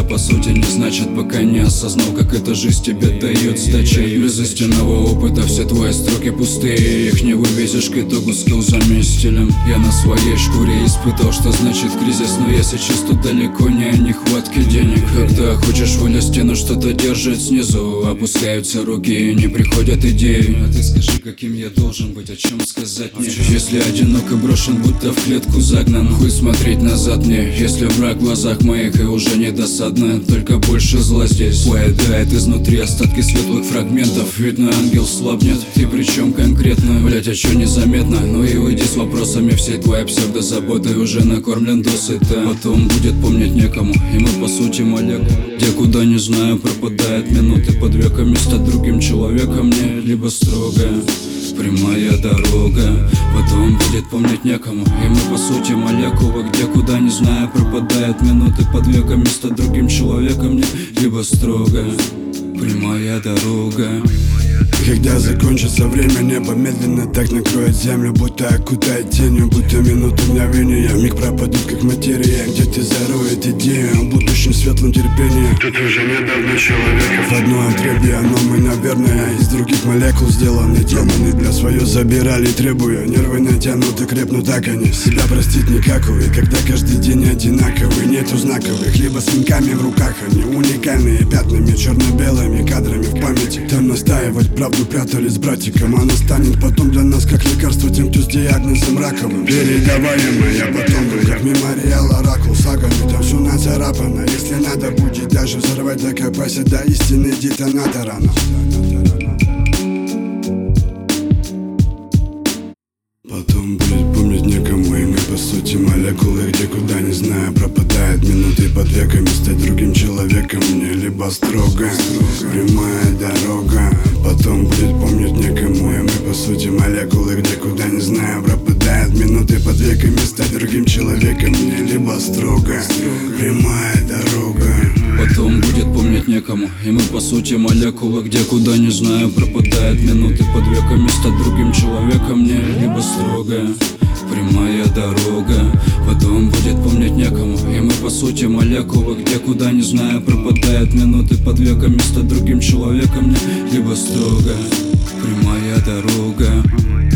по сути не значит, пока не осознал, как эта жизнь тебе дает сдачи. Без истинного опыта все твои строки пустые, их не вывезешь к итогу скиллзами и стилем. Я на своей шкуре испытал, что значит кризис, но я сейчас тут далеко не о нехватке денег. Когда хочешь вылезти, но что-то держит снизу, опускаются руки и не приходят идеи. А ты скажи, каким я должен быть, о чем сказать мне? Если одинок и брошен, будто в клетку загнан, хуй смотреть назад мне, если враг в глазах моих и уже не досадно, только больше зла здесь поедает изнутри остатки светлых фрагментов. Видно, ангел слабнет, ты причем конкретно? Блять, а чё незаметно? Ну и уйди с вопросами, всей твоей псевдозаботой уже накормлен досыта. Потом будет помнить некому, и мы по сути молекулы, где куда не знаю пропадают минуты под веками. Стать другим человеком мне либо строгая прямая дорога, потом будет помнить некому, и мы по сути молекулы, где куда не знаю пропадают минуты под веками. Стать другим человеком мне либо строгая прямая дорога. Когда закончится время, небо медленно так накроет землю, будто окутает тенью, будто минуты мгновения миг пропадут как материя, где ты зароет идею о будущем светлом терпении. Тут уже недавно человека в одно отребье, но мы, наверное, из других молекул сделаны. Демоны для свое забирали, требуя, нервы натянуты, крепнут, так они себя простить никак, увы. Когда каждый день одинаковый, нету знаковых, либо с венками в руках они уникальные, пятнами, черно-белыми кадрами в памяти. Там настаивать правду прятали с братиком, она станет потом для нас как лекарство тем, кто с диагнозом раковым. Передаваемая потом, как мемориал, оракул, сагами, там все нацарапано. Если надо будет даже взорвать, докопайся до истины детонатора. Потом будет помнить некому, и мы по сути молекулы, где куда не знаю пропадают минуты под веками. Стать другим человеком мне либо строго прямая дорога. Потом будет помнить некому, и мы по сути молекулы, где куда не знаю пропадают минуты под веками. Стать другим человеком мне либо строго прямая дорога. Потом будет помнить некому, и мы по сути молекулы, где куда не знаю пропадают минуты под веками. Стать другим человеком мне либо строгая прямая дорога. Потом будет помнить некому, и мы по сути молекулы, где куда не знаю пропадают минуты под веками. Стать другим человеком мне либо строгая прямая дорога.